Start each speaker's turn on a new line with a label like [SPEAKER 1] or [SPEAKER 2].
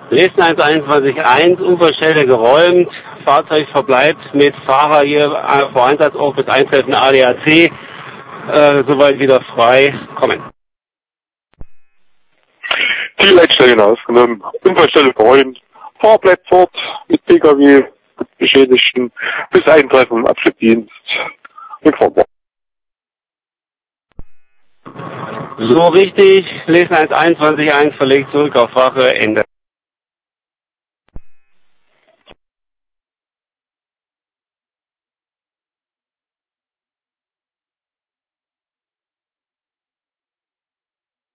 [SPEAKER 1] Lesen 121.1, Unfallstelle geräumt, Fahrzeug verbleibt mit Fahrer hier vor Einsatzort bis Eintreffen ADAC, soweit wieder frei, kommen.
[SPEAKER 2] Zielleitstelle hinausgenommen, Unfallstelle geräumt, Fahrer bleibt fort mit Pkw, Beschädigten bis Eintreffen im Abschnittdienst und Vorwärts.
[SPEAKER 1] So richtig, Lesen 121.1 verlegt zurück auf Wache, Ende.